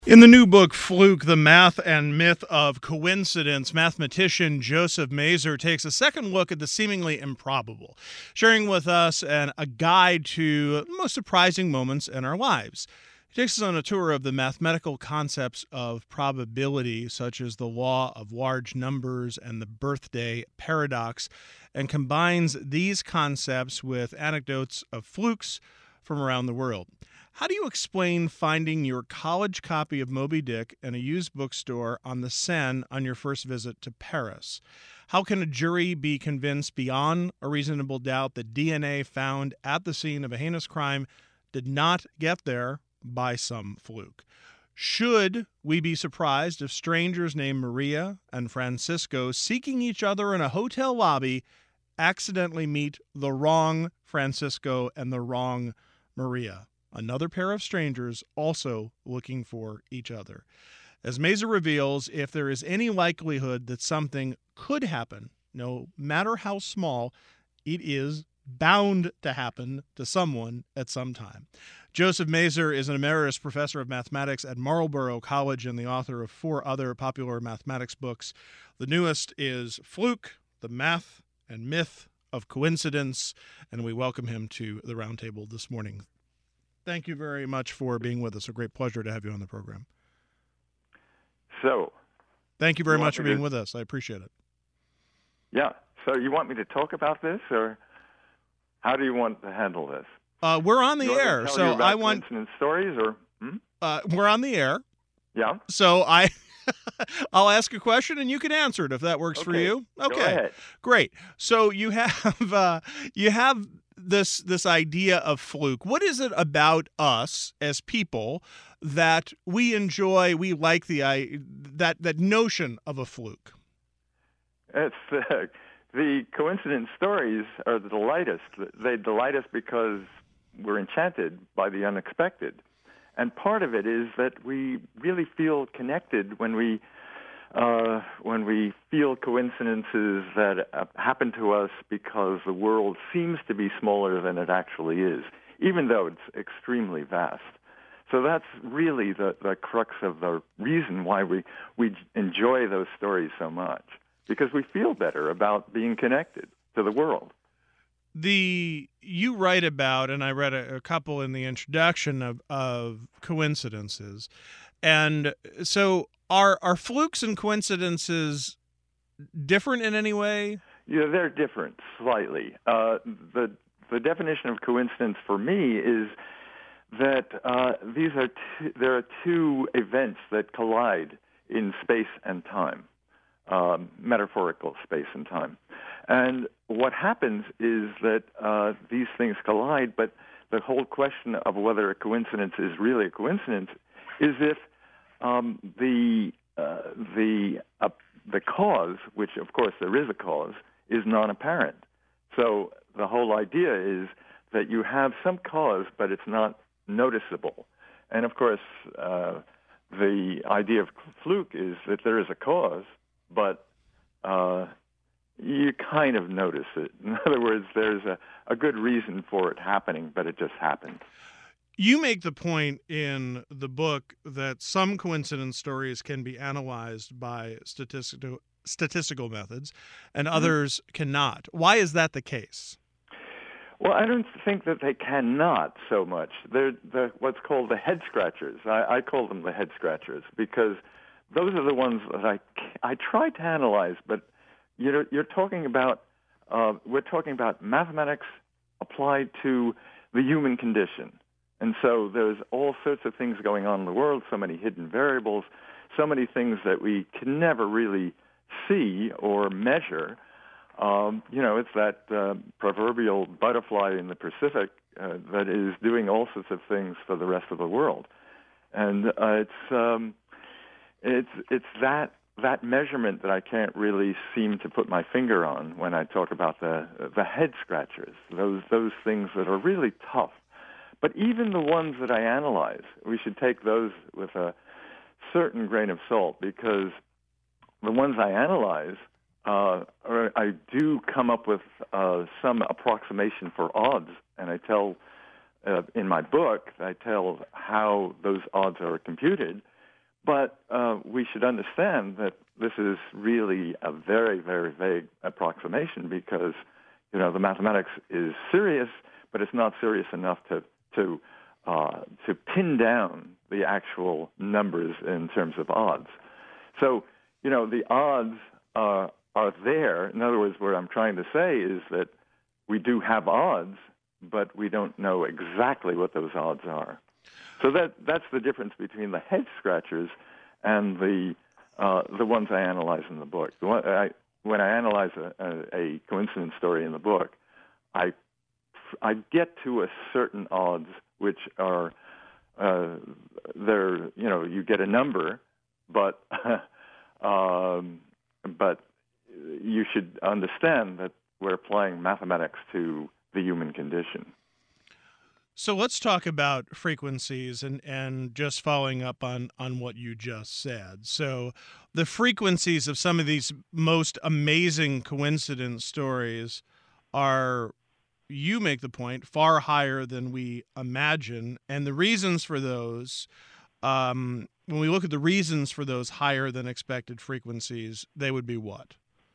In the new book, Fluke, The Math and Myth of Coincidence, mathematician Joseph Mazur takes a second look at the seemingly improbable, sharing with us a guide to the most surprising moments in our lives. He takes us on a tour of the mathematical concepts of probability, such as the law of large numbers and the birthday paradox, and combines these concepts with anecdotes of flukes from around the world. How do you explain finding your college copy of Moby Dick in a used bookstore on the Seine on your first visit to Paris? How can a jury be convinced beyond a reasonable doubt that DNA found at the scene of a heinous crime did not get there by some fluke? Should we be surprised if strangers named Maria and Francisco seeking each other in a hotel lobby accidentally meet the wrong Francisco and the wrong Maria? Another pair of strangers also looking for each other. As Mazur reveals, if there is any likelihood that something could happen, no matter how small, it is bound to happen to someone at some time. Joseph Mazur is an emeritus professor of mathematics at Marlborough College and the author of 4 other popular mathematics books. The newest is Fluke, The Math and Myth of Coincidence, and we welcome him to the roundtable this morning. Thank you very much for being with us. A great pleasure to have you on the program. So, thank you very much for being with us. I appreciate it. Yeah. So you want me to talk about this, or how do you want to handle this? We're on the air, so I want coincidence stories, or we're on the air. Yeah. So I'll ask a question and you can answer it if that works for you. Okay. Go ahead. Great. So you have this idea of fluke. What is it about us as people that we enjoy? We like that notion of a fluke. It's the coincidence stories are the delightest. They delight us because we're enchanted by the unexpected, and part of it is that we really feel connected when we feel coincidences that happen to us because the world seems to be smaller than it actually is, even though it's extremely vast. So that's really the crux of the reason why we enjoy those stories so much, because we feel better about being connected to the world. You write about, and I read a couple in the introduction of coincidences, and so are flukes and coincidences different in any way? Yeah, they're different slightly. The definition of coincidence for me is that there are two events that collide in space and time, metaphorical space and time. And what happens is that these things collide, but the whole question of whether a coincidence is really a coincidence is if the cause, which of course there is a cause, is non-apparent. So the whole idea is that you have some cause, but it's not noticeable. And of course, the idea of fluke is that there is a cause, but you kind of notice it. In other words, there's a good reason for it happening, but it just happened. You make the point in the book that some coincidence stories can be analyzed by statistical methods and others cannot. Why is that the case? Well, I don't think that they cannot so much. They're what's called the head scratchers. I call them the head scratchers because those are the ones that I try to analyze, but you're talking about we're talking about mathematics applied to the human condition. And so there's all sorts of things going on in the world, so many hidden variables, so many things that we can never really see or measure. It's that proverbial butterfly in the Pacific that is doing all sorts of things for the rest of the world. And it's that measurement that I can't really seem to put my finger on when I talk about the head scratchers, those things that are really tough. But even the ones that I analyze, we should take those with a certain grain of salt, because the ones I analyze, I do come up with some approximation for odds, and I tell in my book, I tell how those odds are computed, But we should understand that this is really a very, very vague approximation because, the mathematics is serious, but it's not serious enough to pin down the actual numbers in terms of odds. So, the odds are there. In other words, what I'm trying to say is that we do have odds, but we don't know exactly what those odds are. So that's the difference between the head scratchers and the ones I analyze in the book. When I analyze a coincidence story in the book, I get to a certain odds, which are you get a number, but you should understand that we're applying mathematics to the human condition. So let's talk about frequencies and just following up on what you just said. So the frequencies of some of these most amazing coincidence stories are, you make the point, far higher than we imagine. And the reasons for those, when we look at the reasons for those higher than expected frequencies, they would be what?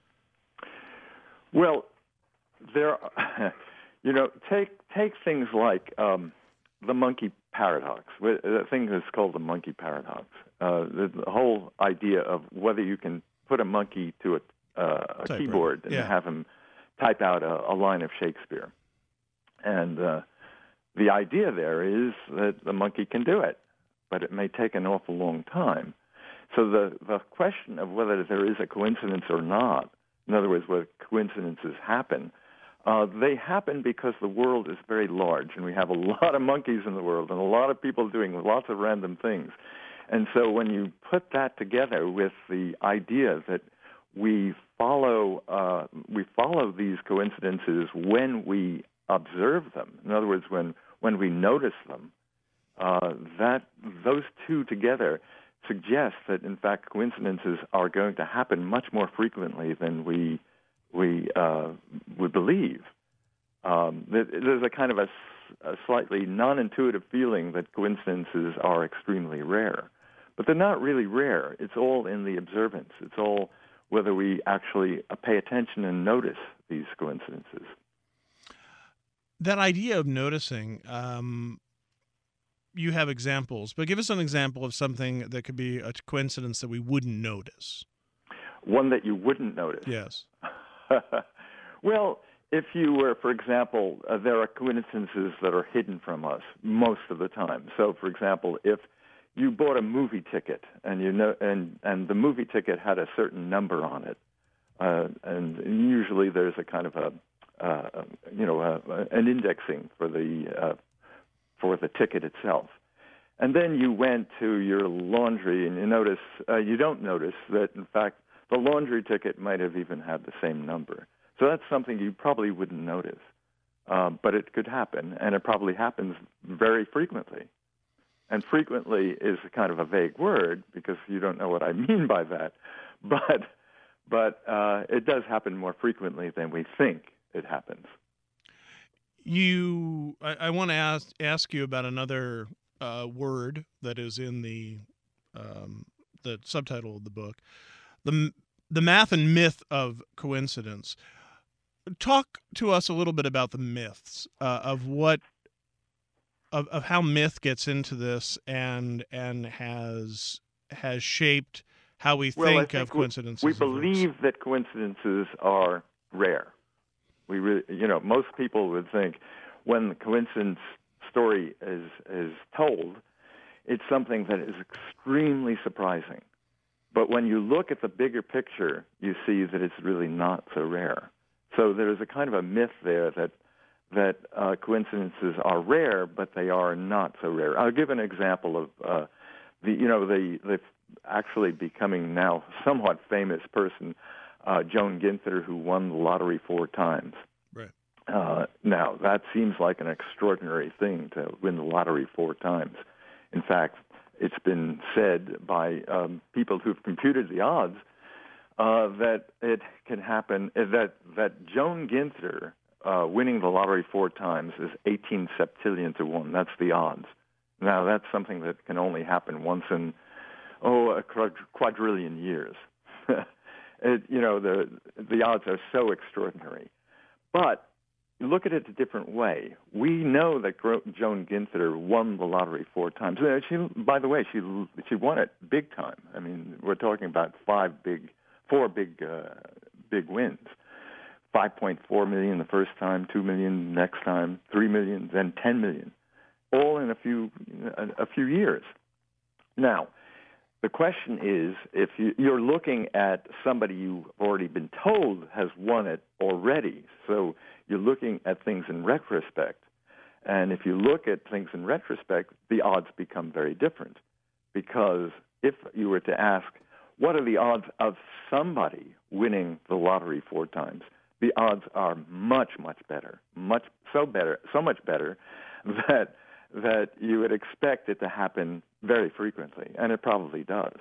Well, there are, take things like the monkey paradox. The thing is called the monkey paradox. The whole idea of whether you can put a monkey to a keyboard and have him type out a line of Shakespeare. And the idea there is that the monkey can do it, but it may take an awful long time. So the question of whether there is a coincidence or not, in other words, whether coincidences happen, they happen because the world is very large, and we have a lot of monkeys in the world and a lot of people doing lots of random things. And so when you put that together with the idea that we follow these coincidences when we observe them, in other words, when we notice them, that those two together suggest that, in fact, coincidences are going to happen much more frequently than we would believe. There's a kind of a slightly non-intuitive feeling that coincidences are extremely rare. But they're not really rare. It's all in the observance. It's all whether we actually pay attention and notice these coincidences. That idea of noticing, you have examples, but give us an example of something that could be a coincidence that we wouldn't notice. One that you wouldn't notice? Yes. Well, if you were, for example, there are coincidences that are hidden from us most of the time. So, for example, if you bought a movie ticket and and the movie ticket had a certain number on it, and usually there's a kind of an indexing for the ticket itself. And then you went to your laundry and you don't notice that, in fact, the laundry ticket might have even had the same number. So that's something you probably wouldn't notice. But it could happen, and it probably happens very frequently. And frequently is kind of a vague word because you don't know what I mean by that. But it does happen more frequently than we think it happens. I want to ask you about another word that is in the subtitle of the book, the math and myth of coincidence. Talk to us a little bit about the myths of how myth gets into this and has shaped how we think of coincidences. We believe that coincidences are rare. We really, most people would think when the coincidence story is told, it's something that is extremely surprising. But when you look at the bigger picture, you see that it's really not so rare. So there's a kind of a myth there that coincidences are rare, but they are not so rare. I'll give an example of the actually becoming now somewhat famous person, Joan Ginther, who won the lottery 4 times. Right. Now, that seems like an extraordinary thing to win the lottery 4 times. In fact, it's been said by people who've computed the odds that it can happen, that Joan Ginther winning the lottery 4 times is 18 septillion to 1. That's the odds. Now, that's something that can only happen once in a quadrillion years. The odds are so extraordinary. But look at it a different way. We know that Joan Ginther won the lottery 4 times. By the way, she won it big time. I mean, we're talking about 4 big wins. 5.4 million the first time, 2 million next time, 3 million, then 10 million, all in a few years. Now, the question is, if you're looking at somebody you've already been told has won it already, so you're looking at things in retrospect. And if you look at things in retrospect, the odds become very different. Because if you were to ask, what are the odds of somebody winning the lottery 4 times? The odds are much, much better, so much better that you would expect it to happen very frequently, and it probably does.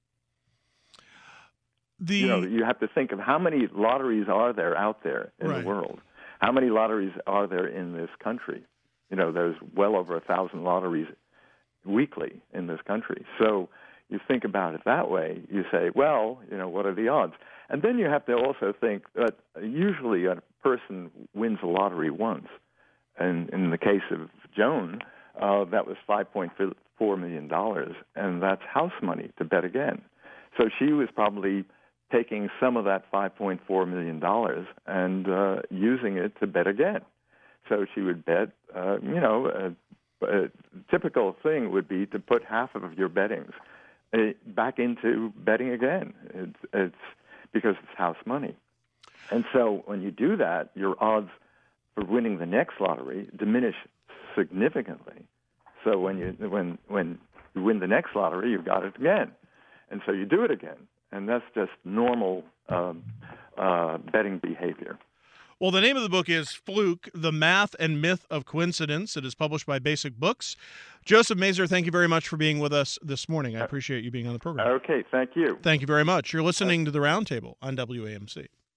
You have to think of how many lotteries are there out there in the world. How many lotteries are there in this country? There's well over 1,000 lotteries weekly in this country. So you think about it that way. You say, well, what are the odds? And then you have to also think that usually a person wins the lottery once. And in the case of Joan, that was $5.4 million, and that's house money to bet again. So she was probably taking some of that $5.4 million and using it to bet again. So she would bet, a typical thing would be to put half of your bettings back into betting again. It's because it's house money. And so when you do that, your odds for winning the next lottery diminish significantly. So when you win the next lottery, you've got it again. And so you do it again. And that's just normal betting behavior. Well, the name of the book is Fluke, The Math and Myth of Coincidence. It is published by Basic Books. Joseph Mazur, thank you very much for being with us this morning. I appreciate you being on the program. Okay, thank you. Thank you very much. You're listening to The Roundtable on WAMC.